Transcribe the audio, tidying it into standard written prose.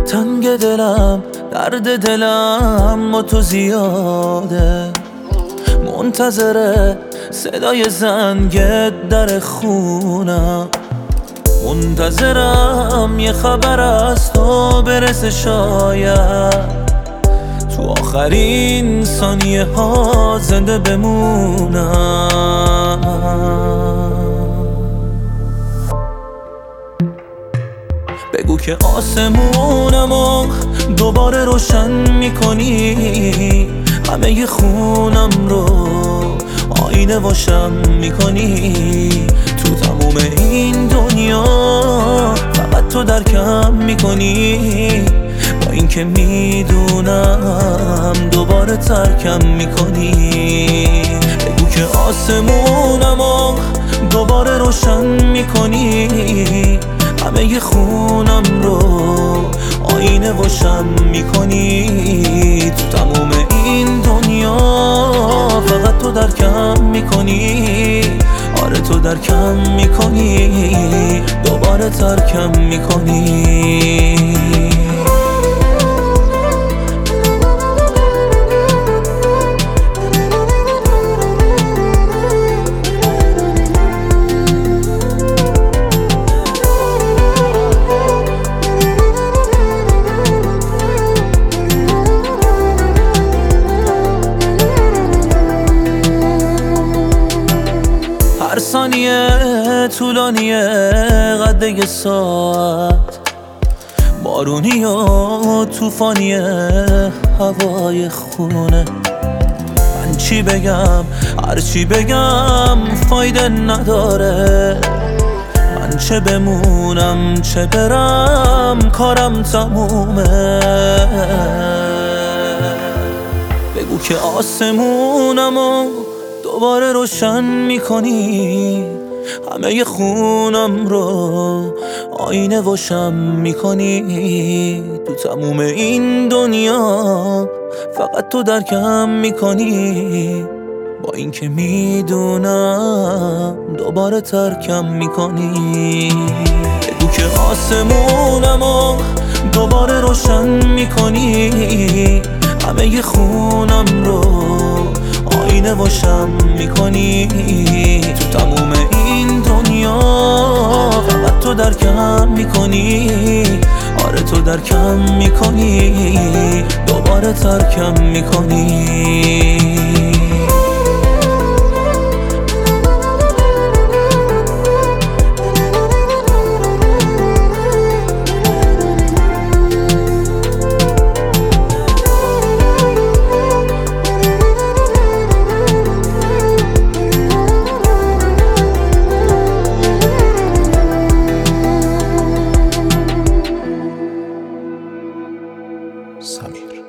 تنگ دلم، درد دلم با تو زیاده، منتظر صدای زنگ در خونم، منتظرم یه خبر از تو برسه، شاید تو آخرین ثانیه ها زنده بمونم. بگو که آسمونمو دوباره روشن میکنی، همه خونم رو آینه واشم میکنی، تو تموم این دنیا فقط تو درکم میکنی، با اینکه میدونم دوباره ترکم میکنی. بگو که آسمونمو دوباره روشن میکنی، همه خونم رو آینه واشم میکنی، تو تموم این دنیا فقط تو درکم میکنی، آره تو درکم میکنی، دوباره ترکم میکنی. هر ثانیه طولانیه قد یه ساعت، بارونی و توفانیه هوای خونه. من چی بگم هر چی بگم فایده نداره، من چه بمونم چه برم کارم تمومه. بگو که آسمونمو دوباره روشن میکنی، همه خونم رو آینه واشم میکنی، تو تموم این دنیا فقط تو درکم میکنی، با اینکه میدونم دوباره ترکم میکنی. بگو که آسمونمو دوباره روشن میکنی، همه خونم رو آینه واشم میکنی، تو تموم این دنیا فقط تو درکم میکنی، آره تو درکم میکنی، دوباره ترکم میکنی. سمیر.